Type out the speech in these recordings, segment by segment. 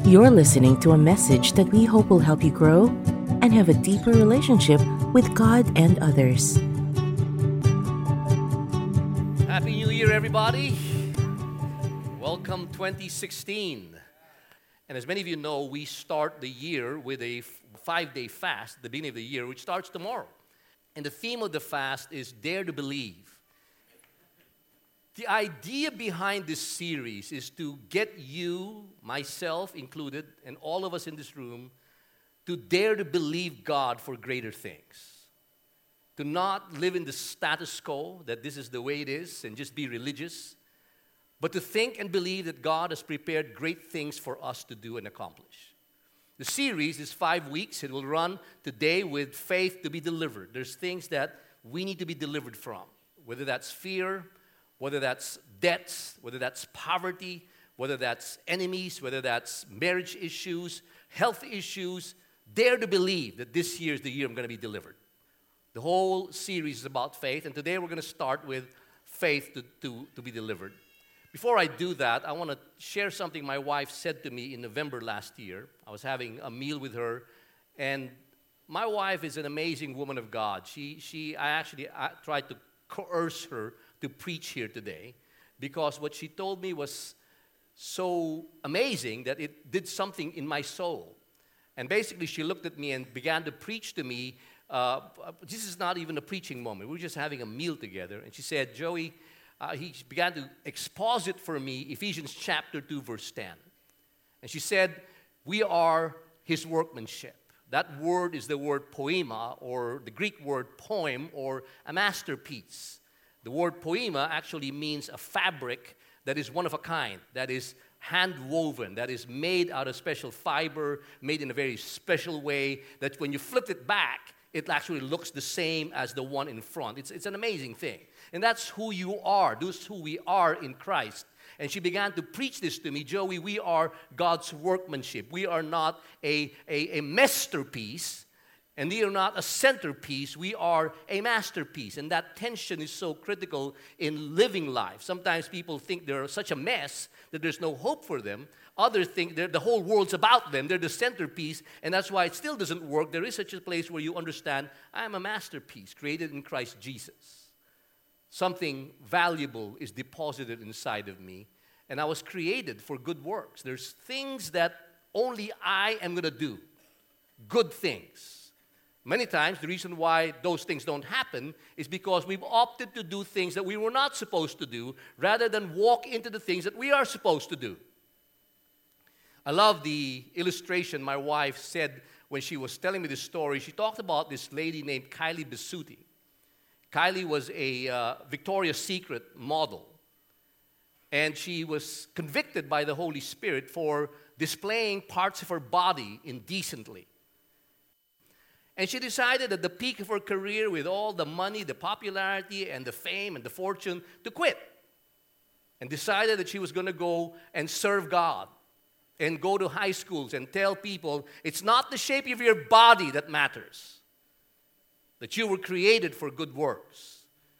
You're listening to a message that we hope will help you grow and have a deeper relationship with God and others. Happy New Year, everybody. Welcome 2016. And as many of you know, we start the year with a 5-day fast at the beginning of the year, which starts tomorrow. And the theme of the fast is Dare to Believe. The idea behind this series is to get you, myself included, and all of us in this room to dare to believe God for greater things. To not live in the status quo, that this is the way it is, and just be religious, but to think and believe that God has prepared great things for us to do and accomplish. The series is 5 weeks. It will run today with faith to be delivered. There's things that we need to be delivered from, whether that's fear, whether that's debts, whether that's poverty, whether that's enemies, whether that's marriage issues, health issues. Dare to believe that this year is the year I'm going to be delivered. The whole series is about faith, and today we're going to start with faith to be delivered. Before I do that, I want to share something my wife said to me in November last year. I was having a meal with her, and my wife is an amazing woman of God. I tried to coerce her to preach here today because what she told me was so amazing that it did something in my soul. And basically, she looked at me and began to preach to me. This is not even a preaching moment. We were just having a meal together. And she said, Joey, he began to exposit for me Ephesians chapter 2, verse 10. And she said, we are his workmanship. That word is the word poema, or the Greek word poem, or a masterpiece. The word poema actually means a fabric that is one of a kind, that is hand-woven, that is made out of special fiber, made in a very special way, that when you flip it back, it actually looks the same as the one in front. It's an amazing thing. And that's who you are. That's who we are in Christ. And she began to preach this to me. Joey, we are God's workmanship. We are not a masterpiece. And we are not a centerpiece, we are a masterpiece. And that tension is so critical in living life. Sometimes people think they're such a mess that there's no hope for them. Others think the whole world's about them. They're the centerpiece, and that's why it still doesn't work. There is such a place where you understand, I am a masterpiece created in Christ Jesus. Something valuable is deposited inside of me, and I was created for good works. There's things that only I am going to do, good things. Many times, the reason why those things don't happen is because we've opted to do things that we were not supposed to do rather than walk into the things that we are supposed to do. I love the illustration my wife said when she was telling me this story. She talked about this lady named Kylie Besutti. Kylie was a Victoria's Secret model, and she was convicted by the Holy Spirit for displaying parts of her body indecently. And she decided at the peak of her career, with all the money, the popularity, and the fame, and the fortune, to quit. And decided that she was going to go and serve God. And go to high schools and tell people, it's not the shape of your body that matters. That you were created for good works.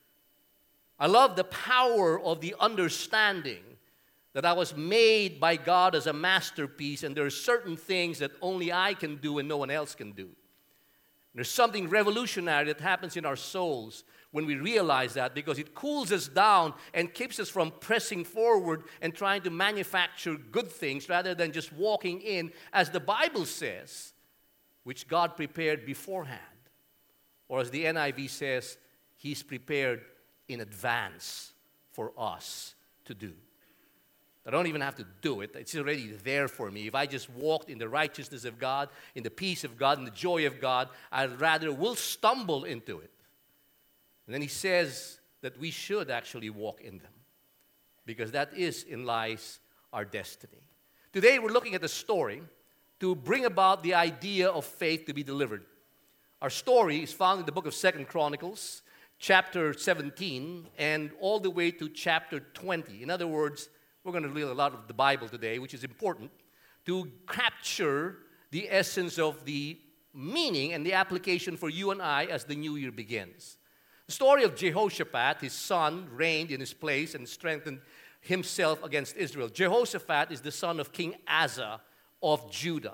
I love the power of the understanding that I was made by God as a masterpiece, and there are certain things that only I can do and no one else can do. There's something revolutionary that happens in our souls when we realize that, because it cools us down and keeps us from pressing forward and trying to manufacture good things rather than just walking in, as the Bible says, which God prepared beforehand. Or as the NIV says, He's prepared in advance for us to do. I don't even have to do it. It's already there for me. If I just walked in the righteousness of God, in the peace of God, in the joy of God, I rather will stumble into it. And then he says that we should actually walk in them, because that is in lies our destiny. Today we're looking at a story to bring about the idea of faith to be delivered. Our story is found in the book of 2 Chronicles, chapter 17, and all the way to chapter 20. In other words, we're going to read a lot of the Bible today, which is important, to capture the essence of the meaning and the application for you and I as the new year begins. The story of Jehoshaphat, his son, reigned in his place and strengthened himself against Israel. Jehoshaphat is the son of King Asa, of Judah.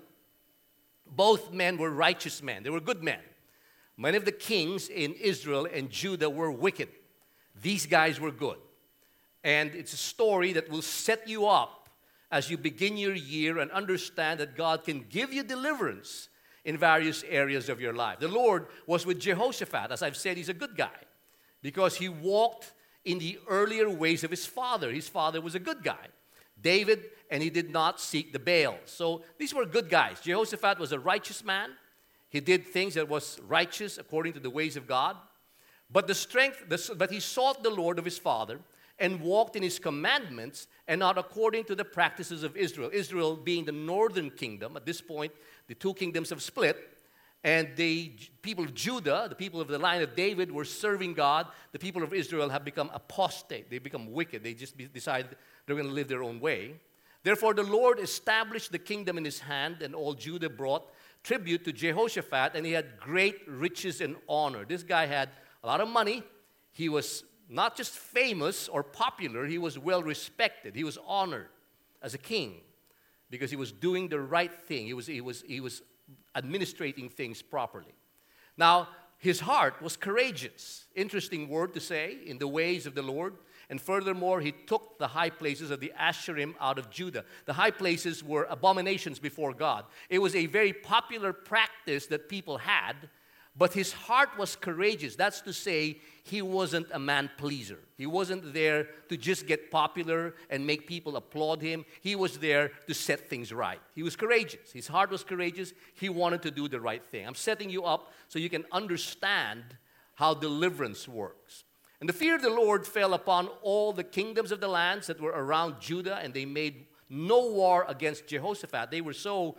Both men were righteous men. They were good men. Many of the kings in Israel and Judah were wicked. These guys were good. And it's a story that will set you up as you begin your year and understand that God can give you deliverance in various areas of your life. The Lord was with Jehoshaphat. As I've said, he's a good guy because he walked in the earlier ways of his father. His father was a good guy, David, and he did not seek the Baal. So these were good guys. Jehoshaphat was a righteous man. He did things that was righteous according to the ways of God. But he sought the Lord of his father and walked in his commandments and not according to the practices of Israel. Israel being the northern kingdom. At this point, the two kingdoms have split. And the people of Judah, the people of the line of David, were serving God. The people of Israel have become apostate. They become wicked. They just decided they're going to live their own way. Therefore, the Lord established the kingdom in his hand, and all Judah brought tribute to Jehoshaphat, and he had great riches and honor. This guy had a lot of money. He was not just famous or popular, he was well respected. He was honored as a king because he was doing the right thing. He was administrating things properly. Now, his heart was courageous. Interesting word to say, in the ways of the Lord. And furthermore, he took the high places of the Asherim out of Judah. The high places were abominations before God. It was a very popular practice that people had, but his heart was courageous. That's to say, he wasn't a man pleaser. He wasn't there to just get popular and make people applaud him. He was there to set things right. He was courageous. His heart was courageous. He wanted to do the right thing. I'm setting you up so you can understand how deliverance works. And the fear of the Lord fell upon all the kingdoms of the lands that were around Judah, and they made no war against Jehoshaphat. They were so,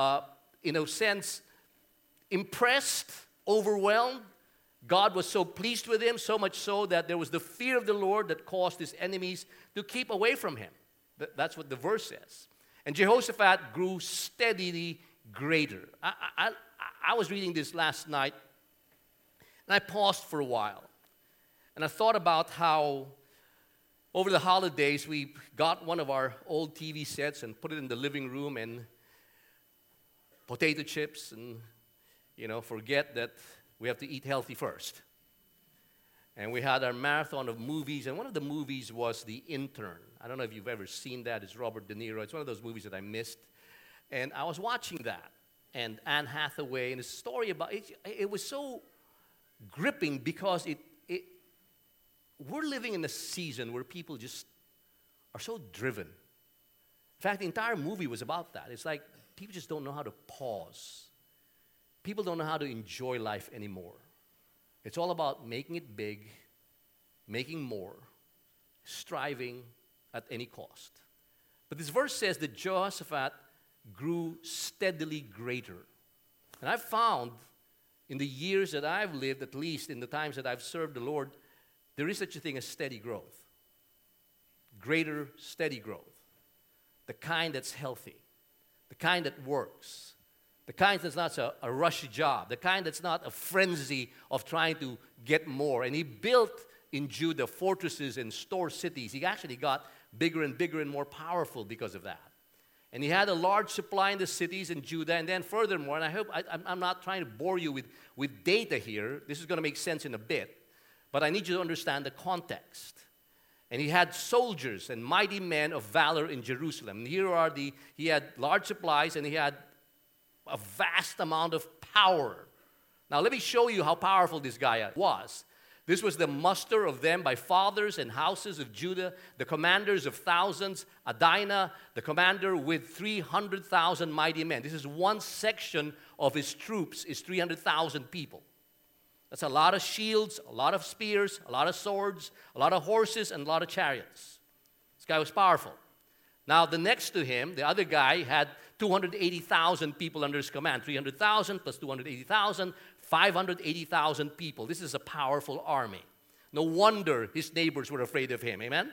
in a sense, impressed, overwhelmed. God was so pleased with him, so much so that there was the fear of the Lord that caused his enemies to keep away from him. That's what the verse says. And Jehoshaphat grew steadily greater. I was reading this last night, and I paused for a while. And I thought about how over the holidays we got one of our old TV sets and put it in the living room, and potato chips, and forget that we have to eat healthy first. And we had our marathon of movies, and one of the movies was The Intern. I don't know if you've ever seen that. It's Robert De Niro. It's one of those movies that I missed. And I was watching that, and Anne Hathaway, and the story about it, it was so gripping because we're living in a season where people just are so driven. In fact, the entire movie was about that. It's like people just don't know how to pause. People don't know how to enjoy life anymore. It's all about making it big, making more, striving at any cost. But this verse says that Jehoshaphat grew steadily greater. And I've found in the years that I've lived, at least in the times that I've served the Lord, there is such a thing as steady growth. Greater, steady growth. The kind that's healthy. The kind that works. The kind that's not a rushy job. The kind that's not a frenzy of trying to get more. And he built in Judah fortresses and store cities. He actually got bigger and bigger and more powerful because of that. And he had a large supply in the cities in Judah. And then furthermore, and I hope I'm not trying to bore you with data here. This is going to make sense in a bit. But I need you to understand the context. And he had soldiers and mighty men of valor in Jerusalem. And he had large supplies, and he had a vast amount of power. Now let me show you how powerful this guy was. This was the muster of them by fathers and houses of Judah, the commanders of thousands, Adinah, the commander with 300,000 mighty men. This is one section of his troops, is 300,000 people. That's a lot of shields, a lot of spears, a lot of swords, a lot of horses, and a lot of chariots. This guy was powerful. Now, the next to him, the other guy, had 280,000 people under his command. 300,000 plus 280,000, 580,000 people. This is a powerful army. No wonder his neighbors were afraid of him. Amen?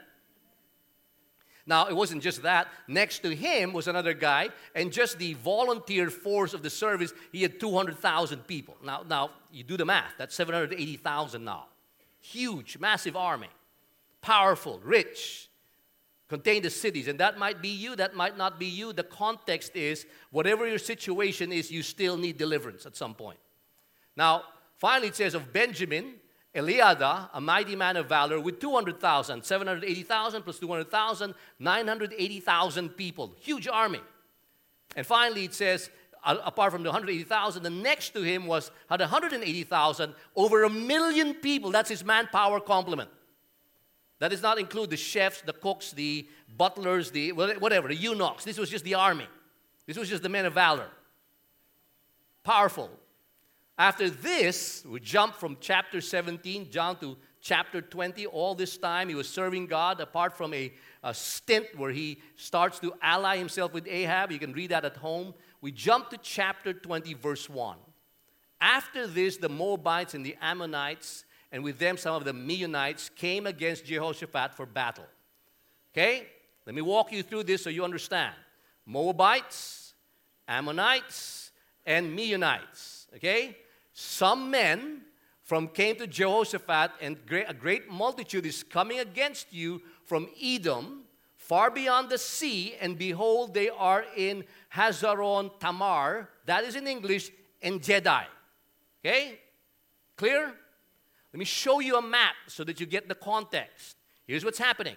Now, it wasn't just that. Next to him was another guy, and just the volunteer force of the service, he had 200,000 people. Now, you do the math. That's 780,000 now. Huge, massive army. Powerful, rich, contain the cities. And that might be you, that might not be you. The context is, whatever your situation is, you still need deliverance at some point. Now, finally it says of Benjamin, Eliada, a mighty man of valor, with 200,000, 780,000 plus 200,000, 980,000 people. Huge army. And finally it says, apart from the 180,000, the next to him had 180,000, over 1 million people. That's his manpower complement. That does not include the chefs, the cooks, the butlers, the whatever, the eunuchs. This was just the army. This was just the men of valor. Powerful. After this, we jump from chapter 17 down to chapter 20. All this time he was serving God, apart from a stint where he starts to ally himself with Ahab. You can read that at home. We jump to chapter 20, verse 1. After this, the Moabites and the Ammonites, and with them some of the Meunites, came against Jehoshaphat for battle. Okay? Let me walk you through this so you understand. Moabites, Ammonites, and Meunites. Okay? Some men came to Jehoshaphat, and a great multitude is coming against you from Edom, far beyond the sea, and behold, they are in Hazaron Tamar. That is in English, En Gedi. Okay? Clear? Let me show you a map so that you get the context. Here's what's happening.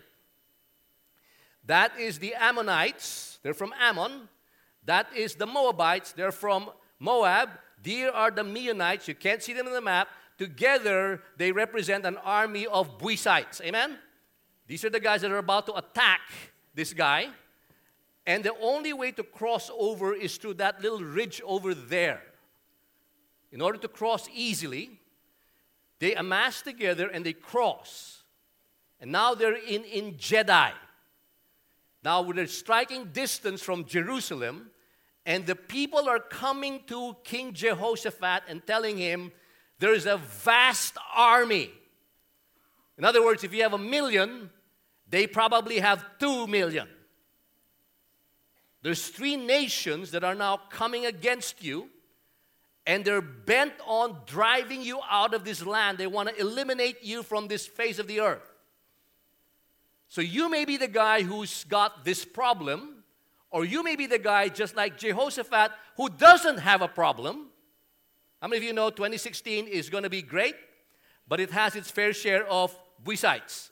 That is the Ammonites. They're from Ammon. That is the Moabites. They're from Moab. There are the Meunites. You can't see them on the map. Together, they represent an army of Buizites. Amen? These are the guys that are about to attack this guy. And the only way to cross over is through that little ridge over there. In order to cross easily, they amass together and they cross. And now they're in En Gedi. Now they're striking distance from Jerusalem. And the people are coming to King Jehoshaphat and telling him, there is a vast army. In other words, if you have 1 million, they probably have 2 million. There's 3 nations that are now coming against you, and they're bent on driving you out of this land. They want to eliminate you from this face of the earth. So you may be the guy who's got this problem, or you may be the guy, just like Jehoshaphat, who doesn't have a problem. How many of you know 2016 is going to be great, but it has its fair share of Buizites?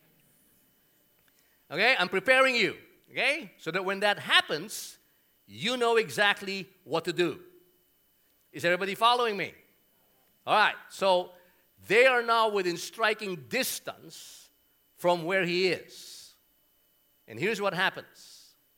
Okay, I'm preparing you, okay, so that when that happens, you know exactly what to do. Is everybody following me? All right, so they are now within striking distance from where he is. And here's what happens.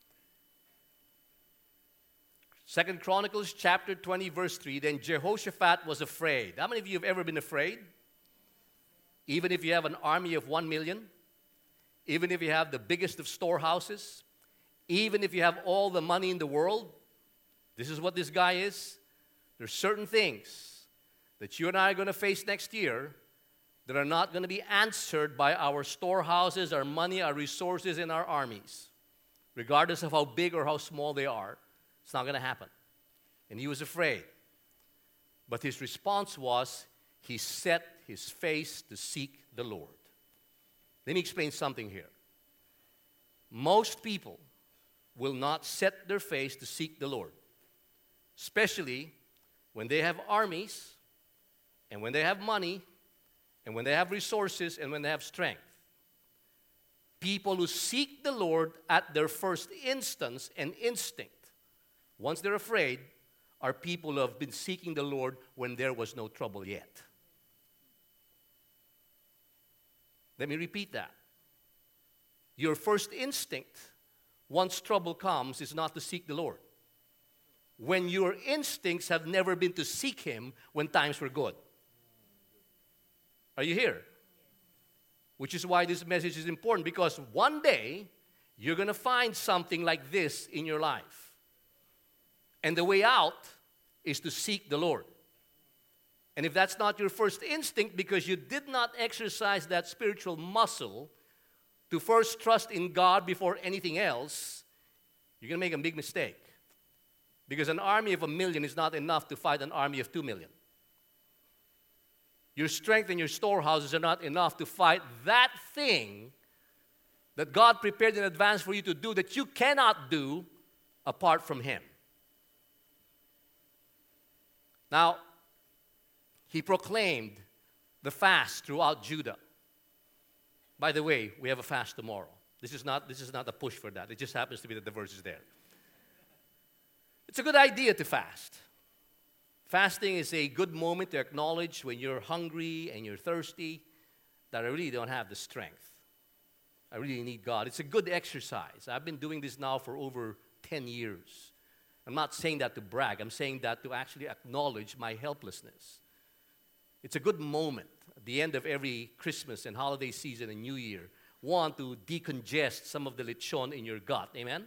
2 Chronicles chapter 20, verse 3, then Jehoshaphat was afraid. How many of you have ever been afraid? Even if you have an army of 1 million, even if you have the biggest of storehouses, even if you have all the money in the world, this is what this guy is. There's certain things that you and I are going to face next year that are not going to be answered by our storehouses, our money, our resources, and our armies. Regardless of how big or how small they are, it's not going to happen. And he was afraid. But his response was, he set his face to seek the Lord. Let me explain something here. Most people will not set their face to seek the Lord, especially when they have armies, and when they have money, and when they have resources, and when they have strength. People who seek the Lord at their first instance and instinct, once they're afraid, are people who have been seeking the Lord when there was no trouble yet. Let me repeat that. Your first instinct, once trouble comes, is not to seek the Lord. When your instincts have never been to seek Him when times were good. Are you here? Which is why this message is important, because one day you're going to find something like this in your life. And the way out is to seek the Lord. And if that's not your first instinct because you did not exercise that spiritual muscle to first trust in God before anything else, you're going to make a big mistake. Because an army of 1 million is not enough to fight an army of 2 million. Your strength and your storehouses are not enough to fight that thing that God prepared in advance for you to do that you cannot do apart from Him. Now, He proclaimed the fast throughout Judah. By the way, we have a fast tomorrow. This is not a push for that. It just happens to be that the verse is there. It's a good idea to fast. Fasting is a good moment to acknowledge when you're hungry and you're thirsty that I really don't have the strength. I really need God. It's a good exercise. I've been doing this now for over 10 years. I'm not saying that to brag. I'm saying that to actually acknowledge my helplessness. It's a good moment at the end of every Christmas and holiday season and New Year. Want to decongest some of the lechon in your gut. Amen?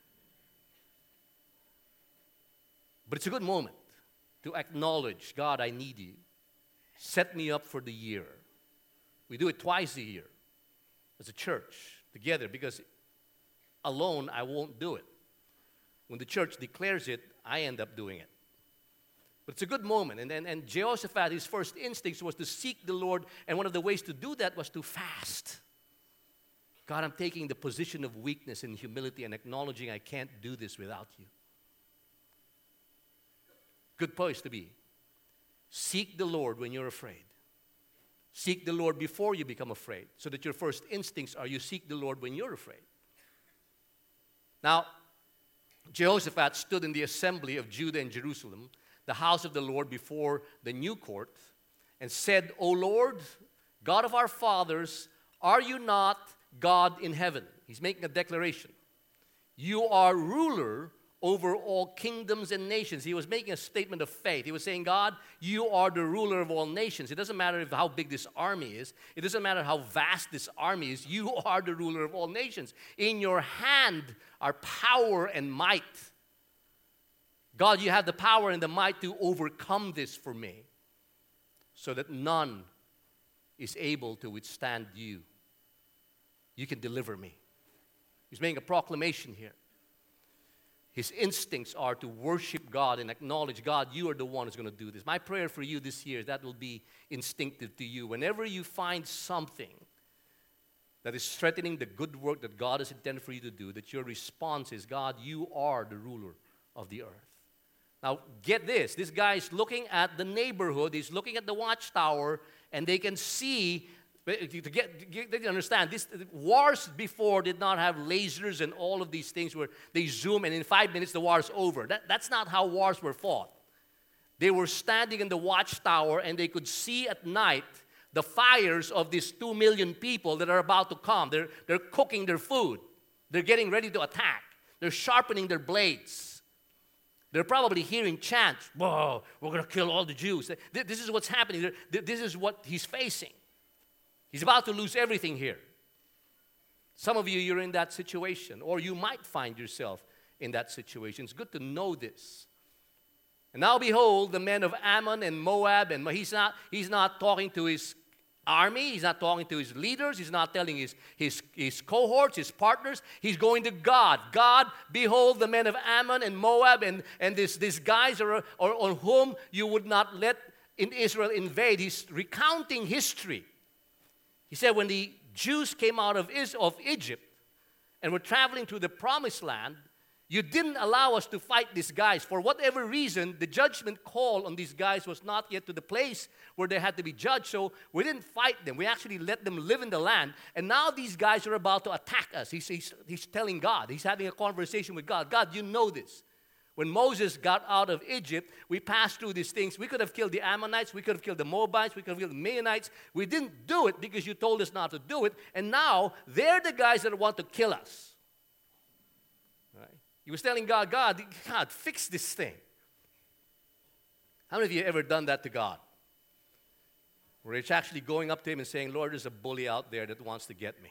But it's a good moment to acknowledge, God, I need you. Set me up for the year. We do it twice a year as a church together because alone I won't do it. When the church declares it, I end up doing it. But it's a good moment. And Jehoshaphat, his first instinct was to seek the Lord, and one of the ways to do that was to fast. God, I'm taking the position of weakness and humility and acknowledging I can't do this without you. Good place to be. Seek the Lord when you're afraid. Seek the Lord before you become afraid, so that your first instincts are you seek the Lord when you're afraid. Now, Jehoshaphat stood in the assembly of Judah and Jerusalem, the house of the Lord before the new court, and said, O Lord, God of our fathers, are you not God in heaven? He's making a declaration. You are ruler over all kingdoms and nations. He was making a statement of faith. He was saying, God, you are the ruler of all nations. It doesn't matter how big this army is. It doesn't matter how vast this army is. You are the ruler of all nations. In your hand are power and might. God, you have the power and the might to overcome this for me, so that none is able to withstand you. You can deliver me. He's making a proclamation here. His instincts are to worship God and acknowledge, God, you are the one who's going to do this. My prayer for you this year, that will be instinctive to you. Whenever you find something that is threatening the good work that God has intended for you to do, that your response is, God, you are the ruler of the earth. Now, get this. This guy is looking at the neighborhood. He's looking at the watchtower, and they can see. To understand, this wars before did not have lasers and all of these things where they zoom and in 5 minutes the war's over. That's not how wars were fought. They were standing in the watchtower and they could see at night the fires of these 2 million people that are about to come. They're cooking their food. They're getting ready to attack. They're sharpening their blades. They're probably hearing chants, whoa, we're going to kill all the Jews. This is what's happening. This is what he's facing. He's about to lose everything here. Some of you, you're in that situation, or you might find yourself in that situation. It's good to know this. And now behold, the men of Ammon and Moab, and he's not talking to his army, he's not talking to his leaders, he's not telling his cohorts, his partners, he's going to God. God, behold the men of Ammon and Moab, and these guys are on whom you would not let in Israel invade. He's recounting history. He said when the Jews came out of Egypt and were traveling to the promised land, you didn't allow us to fight these guys. For whatever reason, the judgment call on these guys was not yet to the place where they had to be judged. So we didn't fight them. We actually let them live in the land. And now these guys are about to attack us. He's telling God. He's having a conversation with God. God, you know this. When Moses got out of Egypt, we passed through these things. We could have killed the Ammonites. We could have killed the Moabites. We could have killed the Midianites. We didn't do it because you told us not to do it. And now they're the guys that want to kill us. Right? He was telling God, God, fix this thing. How many of you have ever done that to God? Where it's actually going up to him and saying, Lord, there's a bully out there that wants to get me.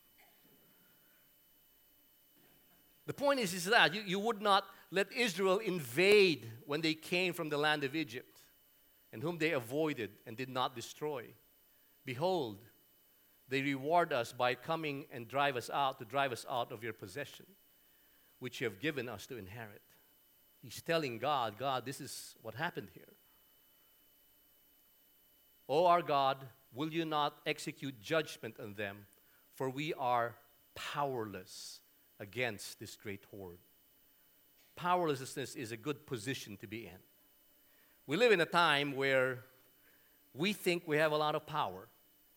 The point is that you would not let Israel invade when they came from the land of Egypt, and whom they avoided and did not destroy. Behold, they reward us by coming and to drive us out of your possession, which you have given us to inherit. He's telling God, God, this is what happened here. O our God, will you not execute judgment on them? For we are powerless against this great horde. Powerlessness is a good position to be in. We live in a time where we think we have a lot of power.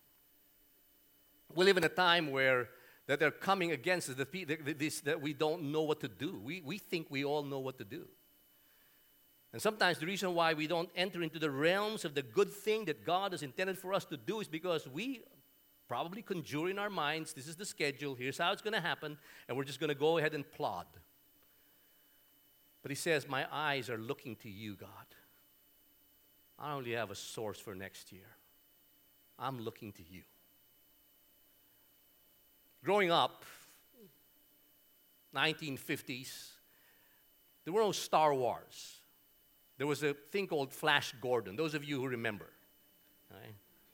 We live in a time where that they're coming against us, that we don't know what to do. We think we all know what to do. And sometimes the reason why we don't enter into the realms of the good thing that God has intended for us to do is because we probably conjure in our minds, this is the schedule, here's how it's going to happen, and we're just going to go ahead and plod. But he says, my eyes are looking to you, God. I only have a source for next year. I'm looking to you. Growing up, 1950s, there were no Star Wars. There was a thing called Flash Gordon. Those of you who remember. Right?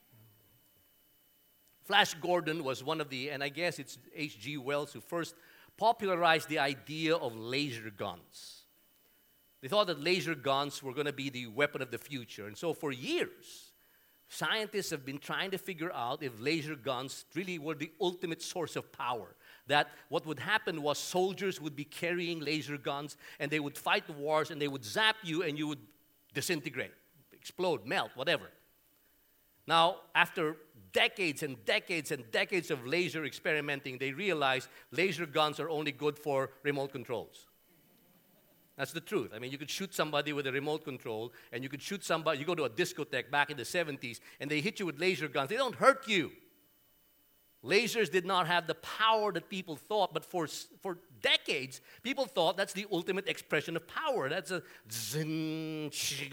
Flash Gordon was one of the, and I guess it's H.G. Wells who first popularized the idea of laser guns. They thought that laser guns were going to be the weapon of the future. And so for years, scientists have been trying to figure out if laser guns really were the ultimate source of power. That what would happen was soldiers would be carrying laser guns and they would fight the wars and they would zap you and you would disintegrate, explode, melt, whatever. Now, after decades and decades and decades of laser experimenting, they realized laser guns are only good for remote controls. That's the truth. I mean, you could shoot somebody with a remote control, and you could shoot somebody, you go to a discotheque back in the 70s, and they hit you with laser guns. They don't hurt you. Lasers did not have the power that people thought, but for decades, people thought that's the ultimate expression of power. That's a zing,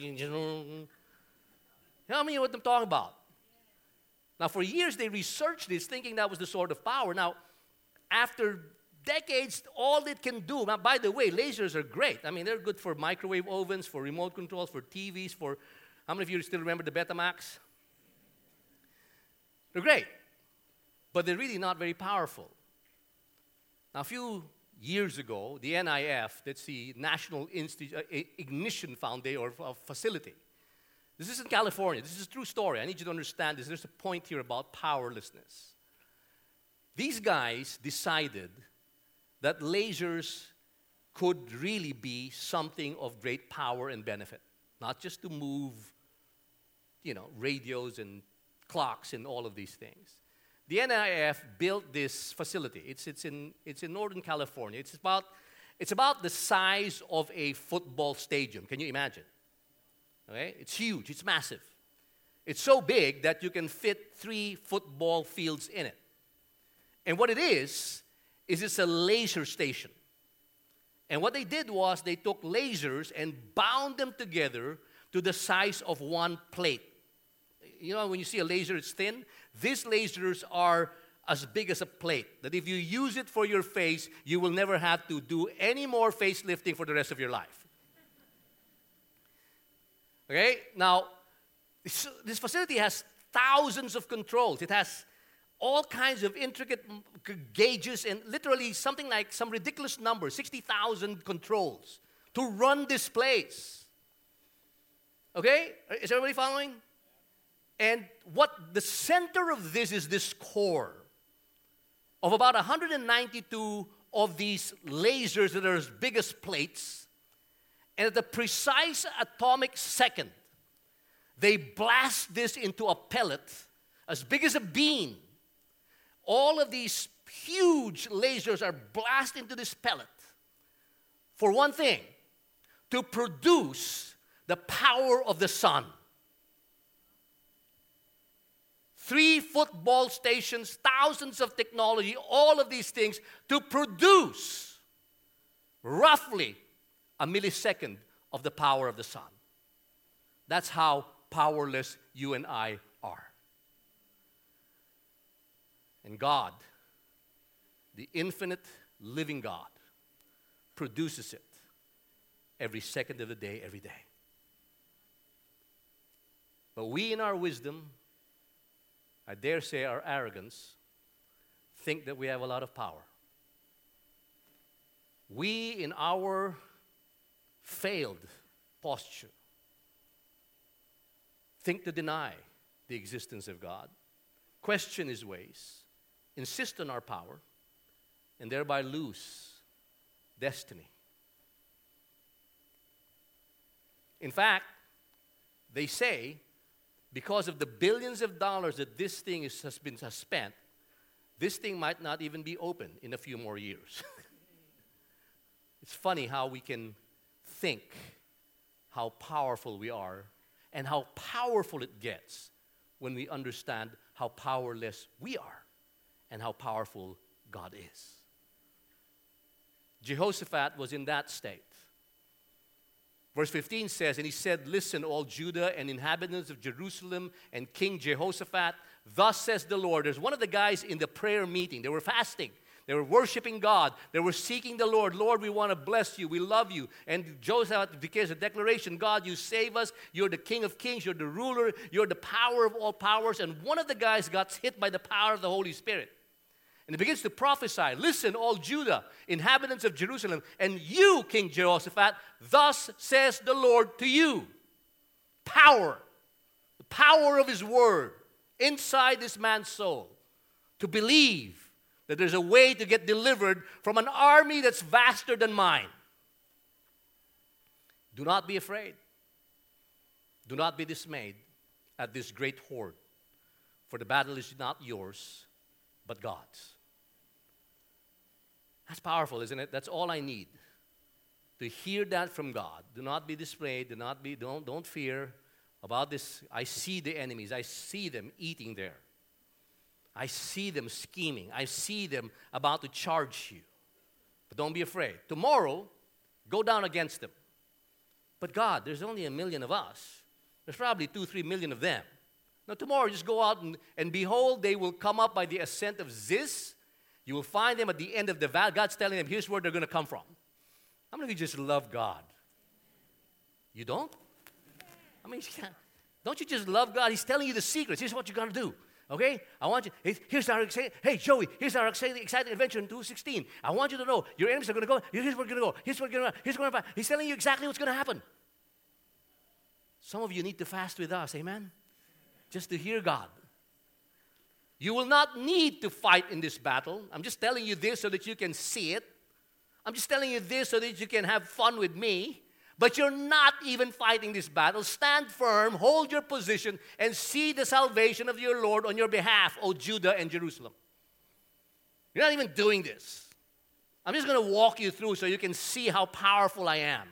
Tell me what I'm talking about. Now, for years, they researched this, thinking that was the sort of power. Now, after decades, all it can do. Now, by the way, lasers are great. I mean, they're good for microwave ovens, for remote controls, for TVs, for... How many of you still remember the Betamax? They're great, but they're really not very powerful. Now, a few years ago, the NIF, that's the National Ignition Foundation or Facility. This is in California. This is a true story. I need you to understand this. There's a point here about powerlessness. These guys decided that lasers could really be something of great power and benefit. Not just to move, radios and clocks and all of these things. The NIF built this facility. It's in Northern California. It's about the size of a football stadium. Can you imagine? Okay? It's huge. It's massive. It's so big that you can fit 3 football fields in it. And what it is it's a laser station. And what they did was they took lasers and bound them together to the size of one plate. You know, when you see a laser, it's thin. These lasers are as big as a plate. That if you use it for your face, you will never have to do any more facelifting for the rest of your life. Okay? Now, this facility has thousands of controls. It has all kinds of intricate gauges and literally something like some ridiculous number, 60,000 controls to run this place. Okay? Is everybody following? And what the center of this is this core of about 192 of these lasers that are as big as plates. And at the precise atomic second, they blast this into a pellet as big as a bean. All of these huge lasers are blasted into this pellet for one thing, to produce the power of the sun. 3 football stations, thousands of technology, all of these things to produce roughly a millisecond of the power of the sun. That's how powerless you and I are. And God, the infinite living God, produces it every second of the day, every day. But we in our wisdom, I dare say our arrogance, think that we have a lot of power. We in our failed posture think to deny the existence of God, question His ways, insist on our power, and thereby lose destiny. In fact, they say because of the billions of dollars that this thing has been spent, this thing might not even be open in a few more years. It's funny how we can think how powerful we are and how powerful it gets when we understand how powerless we are and how powerful God is. Jehoshaphat was in that state. Verse 15 says, and he said, listen, all Judah and inhabitants of Jerusalem and King Jehoshaphat, thus says the Lord. There's one of the guys in the prayer meeting. They were fasting. They were worshiping God. They were seeking the Lord. Lord, we want to bless you. We love you. And Jehoshaphat declares a declaration, God, you save us. You're the King of kings. You're the ruler. You're the power of all powers. And one of the guys got hit by the power of the Holy Spirit. And he begins to prophesy, listen, all Judah, inhabitants of Jerusalem, and you, King Jehoshaphat, thus says the Lord to you. Power, the power of his word inside this man's soul to believe that there's a way to get delivered from an army that's vaster than mine. Do not be afraid. Do not be dismayed at this great horde, for the battle is not yours, but God's. That's powerful, isn't it? That's all I need. To hear that from God. Do not be dismayed. Don't fear about this. I see the enemies. I see them eating there. I see them scheming. I see them about to charge you. But don't be afraid. Tomorrow, go down against them. But God, there's only 1 million of us. There's probably 2-3 million of them. Now tomorrow, just go out and behold, they will come up by the ascent of Ziz. You will find them at the end of the valley. God's telling them, here's where they're going to come from. How many of you just love God? You don't? I mean, don't you just love God? He's telling you the secrets. Here's what you're going to do. Okay? I want you, here's our exciting, hey, Joey, here's our exciting adventure in 2016. I want you to know your enemies are going to go. Here's where we're going to go. Here's where we're going to go. Here's where we're going to go. He's telling you exactly what's going to happen. Some of you need to fast with us. Amen? Just to hear God. You will not need to fight in this battle. I'm just telling you this so that you can see it. I'm just telling you this so that you can have fun with me. But you're not even fighting this battle. Stand firm, hold your position, and see the salvation of your Lord on your behalf, O Judah and Jerusalem. You're not even doing this. I'm just going to walk you through so you can see how powerful I am.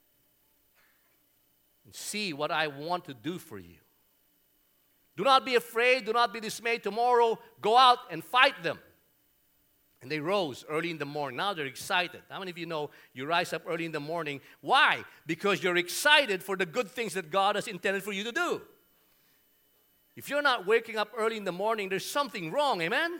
And see what I want to do for you. Do not be afraid. Do not be dismayed. Tomorrow, go out and fight them. And they rose early in the morning. Now they're excited. How many of you know you rise up early in the morning? Why? Because you're excited for the good things that God has intended for you to do. If you're not waking up early in the morning, there's something wrong. Amen?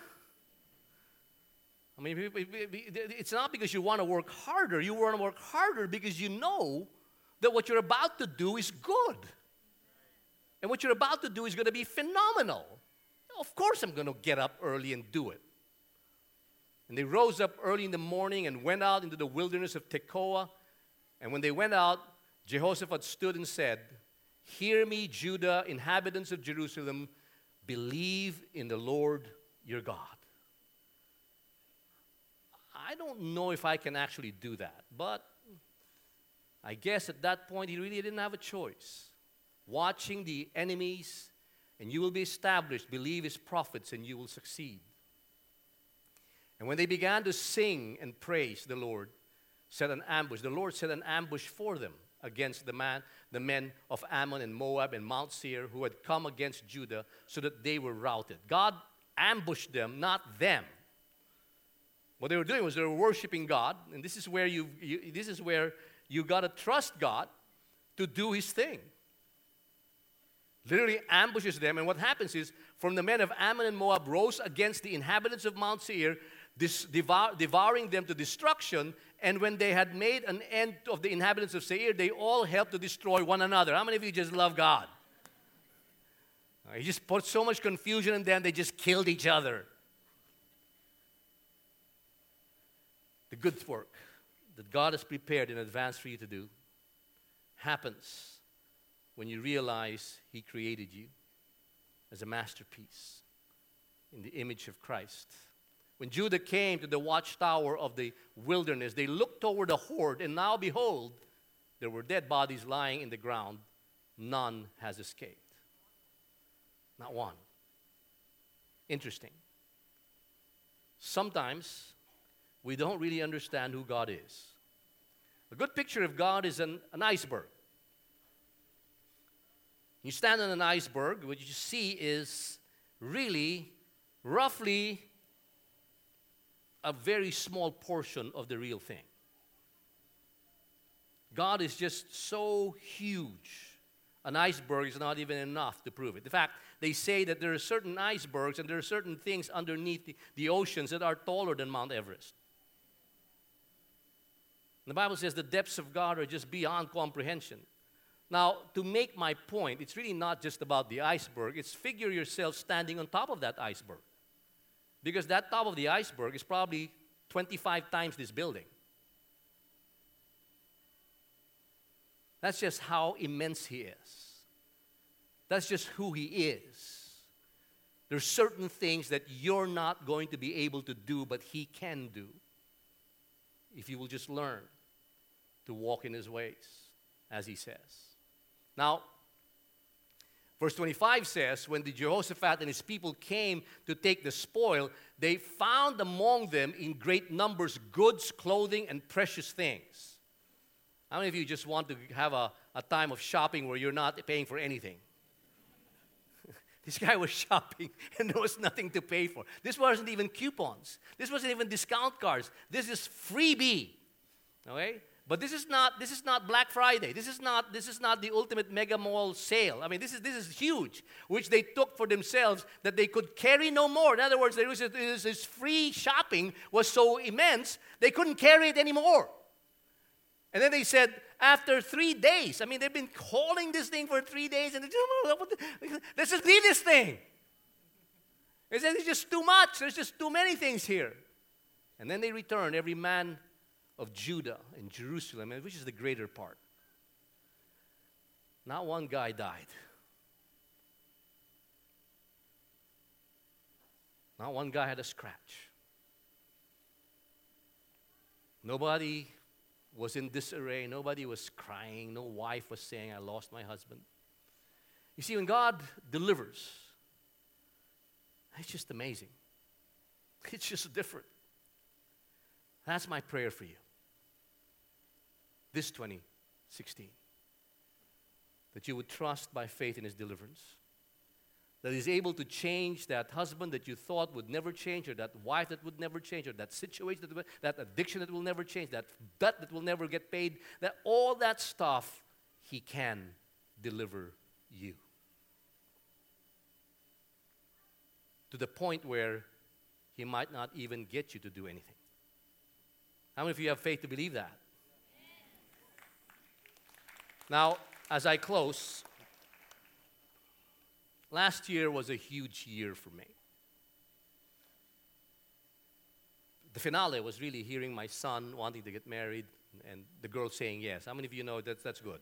I mean, it's not because you want to work harder. You want to work harder because you know that what you're about to do is good. And what you're about to do is going to be phenomenal. Of course I'm going to get up early and do it. And they rose up early in the morning and went out into the wilderness of Tekoa. And when they went out, Jehoshaphat stood and said, hear me, Judah, inhabitants of Jerusalem, believe in the Lord your God. I don't know if I can actually do that, but I guess at that point he really didn't have a choice. Watching the enemies, and you will be established. Believe his prophets, and you will succeed. And when they began to sing and praise, the Lord set an ambush. The Lord set an ambush for them against the men of Ammon and Moab and Mount Seir who had come against Judah, so that they were routed. God ambushed them, not them. What they were doing was they were worshiping God, and this is where you got to trust God to do his thing. Literally ambushes them, and what happens is, from the men of Ammon and Moab rose against the inhabitants of Mount Seir, devouring them to destruction, and when they had made an end of the inhabitants of Seir, they all helped to destroy one another. How many of you just love God? He just put so much confusion in them, they just killed each other. The good work that God has prepared in advance for you to do happens when you realize he created you as a masterpiece in the image of Christ. When Judah came to the watchtower of the wilderness, they looked toward the horde, and now behold, there were dead bodies lying in the ground. None has escaped. Not one. Interesting. Sometimes we don't really understand who God is. A good picture of God is an iceberg. You stand on an iceberg, what you see is really, roughly, a very small portion of the real thing. God is just so huge. An iceberg is not even enough to prove it. In fact, they say that there are certain icebergs and there are certain things underneath the oceans that are taller than Mount Everest. The Bible says the depths of God are just beyond comprehension. Now, to make my point, it's really not just about the iceberg. It's figure yourself standing on top of that iceberg. Because that top of the iceberg is probably 25 times this building. That's just how immense He is. That's just who He is. There's certain things that you're not going to be able to do, but He can do. If you will just learn to walk in His ways, as He says. Now, verse 25 says, when the Jehoshaphat and his people came to take the spoil, they found among them in great numbers goods, clothing, and precious things. How many of you just want to have a time of shopping where you're not paying for anything? This guy was shopping and there was nothing to pay for. This wasn't even coupons. This wasn't even discount cards. This is freebie. Okay? But this is not Black Friday. This is not the ultimate mega mall sale. I mean, this is huge, which they took for themselves that they could carry no more. In other words, this free shopping was so immense they couldn't carry it anymore. And then they said, after 3 days, I mean, they've been hauling this thing for 3 days, and let's just leave this thing. They said, it's just too much. There's just too many things here. And then they returned, every man of Judah and Jerusalem, which is the greater part. Not one guy died. Not one guy had a scratch. Nobody was in disarray. Nobody was crying. No wife was saying, I lost my husband. You see, when God delivers, it's just amazing. It's just different. That's my prayer for you. This 2016. That you would trust by faith in His deliverance. That He's able to change that husband that you thought would never change, or that wife that would never change, or that situation, that addiction that will never change, that debt that will never get paid, that all that stuff, He can deliver you. To the point where He might not even get you to do anything. How many of you have faith to believe that? Now, as I close, last year was a huge year for me. The finale was really hearing my son wanting to get married and the girl saying yes. How many of you know that's good?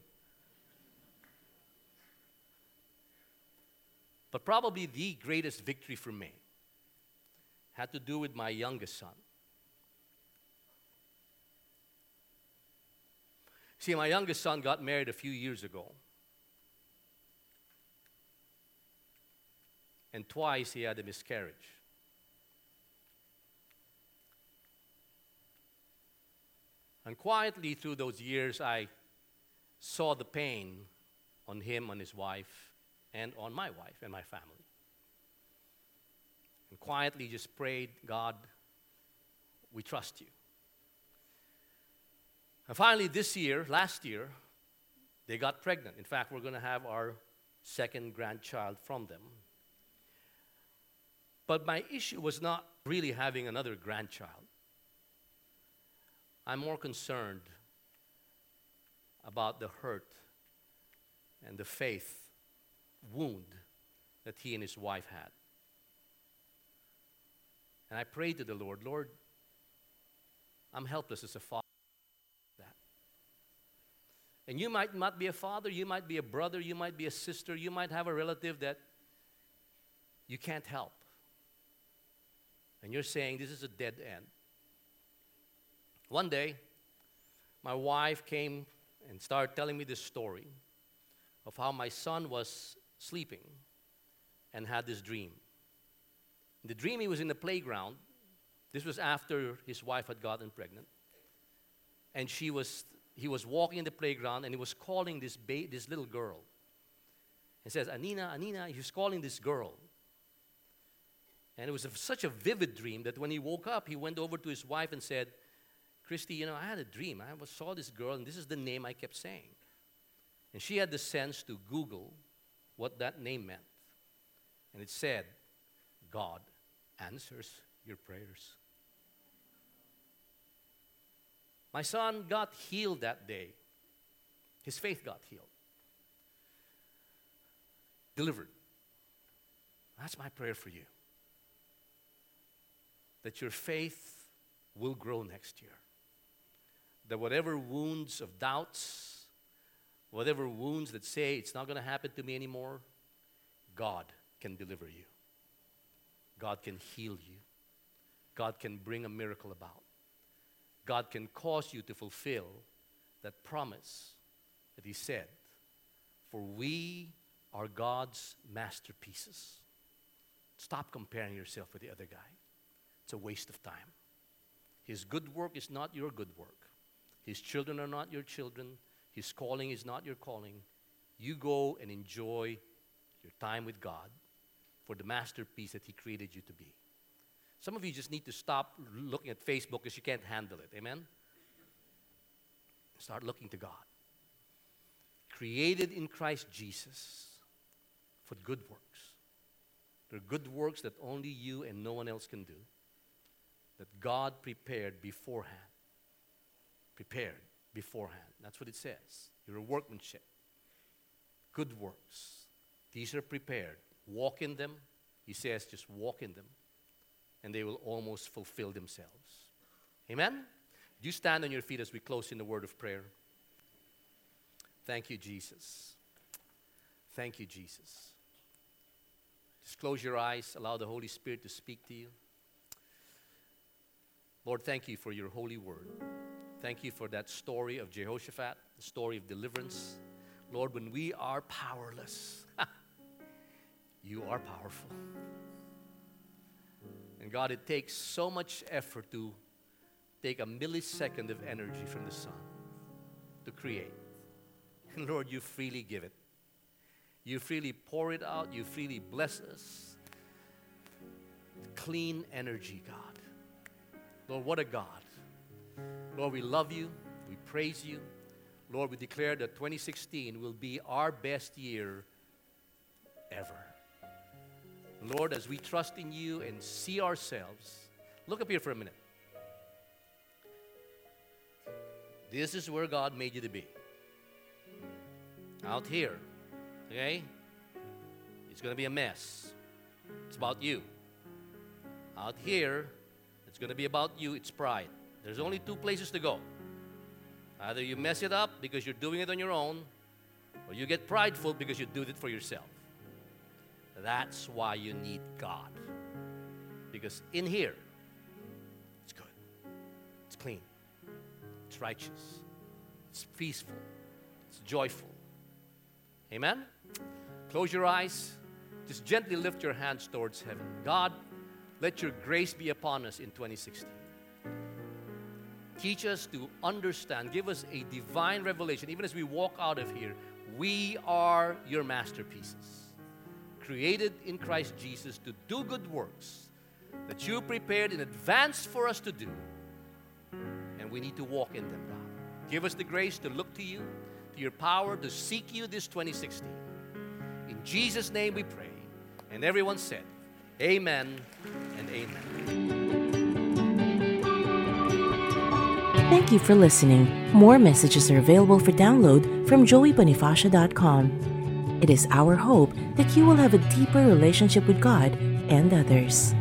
But probably the greatest victory for me had to do with my youngest son. See, my youngest son got married a few years ago. And twice he had a miscarriage. And quietly through those years, I saw the pain on him, on his wife, and on my wife and my family. And quietly just prayed, God, we trust you. And finally last year, they got pregnant. In fact, we're going to have our second grandchild from them. But my issue was not really having another grandchild. I'm more concerned about the hurt and the faith wound that he and his wife had. And I prayed to the Lord, Lord, I'm helpless as a father. And you might not be a father, you might be a brother, you might be a sister, you might have a relative that you can't help. And you're saying this is a dead end. One day, my wife came and started telling me this story of how my son was sleeping and had this dream. In the dream, he was in the playground. This was after his wife had gotten pregnant. And he was walking in the playground, and he was calling this little girl. He says, Anina, Anina. He was calling this girl. And it was such a vivid dream that when he woke up, he went over to his wife and said, Christy, I had a dream. I saw this girl, and this is the name I kept saying. And she had the sense to Google what that name meant. And it said, God answers your prayers. My son got healed that day. His faith got healed. Delivered. That's my prayer for you. That your faith will grow next year. That whatever wounds of doubts, whatever wounds that say it's not going to happen to me anymore, God can deliver you. God can heal you. God can bring a miracle about. God can cause you to fulfill that promise that He said, for we are God's masterpieces. Stop comparing yourself with the other guy. It's a waste of time. His good work is not your good work. His children are not your children. His calling is not your calling. You go and enjoy your time with God for the masterpiece that He created you to be. Some of you just need to stop looking at Facebook because you can't handle it. Amen? Start looking to God. Created in Christ Jesus for good works. There are good works that only you and no one else can do, that God prepared beforehand. Prepared beforehand. That's what it says. You're a workmanship. Good works. These are prepared. Walk in them. He says just walk in them, and they will almost fulfill themselves. Amen? Would you stand on your feet as we close in the word of prayer? Thank you, Jesus. Thank you, Jesus. Just close your eyes. Allow the Holy Spirit to speak to you. Lord, thank you for your holy word. Thank you for that story of Jehoshaphat, the story of deliverance. Lord, when we are powerless, you are powerful. And God, it takes so much effort to take a millisecond of energy from the sun to create. And Lord, you freely give it. You freely pour it out. You freely bless us. Clean energy, God. Lord, what a God. Lord, we love you. We praise you. Lord, we declare that 2016 will be our best year ever. Lord, as we trust in you and see ourselves, look up here for a minute. This is where God made you to be. Out here, okay? It's going to be a mess. It's about you. Out here, it's going to be about you. It's pride. There's only two places to go. Either you mess it up because you're doing it on your own, or you get prideful because you do it for yourself. That's why you need God. Because in here, it's good. It's clean. It's righteous. It's peaceful. It's joyful. Amen? Close your eyes. Just gently lift your hands towards heaven. God, let your grace be upon us in 2016. Teach us to understand. Give us a divine revelation. Even as we walk out of here, we are your masterpieces. Created in Christ Jesus to do good works that you prepared in advance for us to do. And we need to walk in them, God. Give us the grace to look to you, to your power, to seek you this 2016. In Jesus' name we pray. And everyone said, amen and amen. Thank you for listening. More messages are available for download from joeybonifacio.com. It is our hope that you will have a deeper relationship with God and others.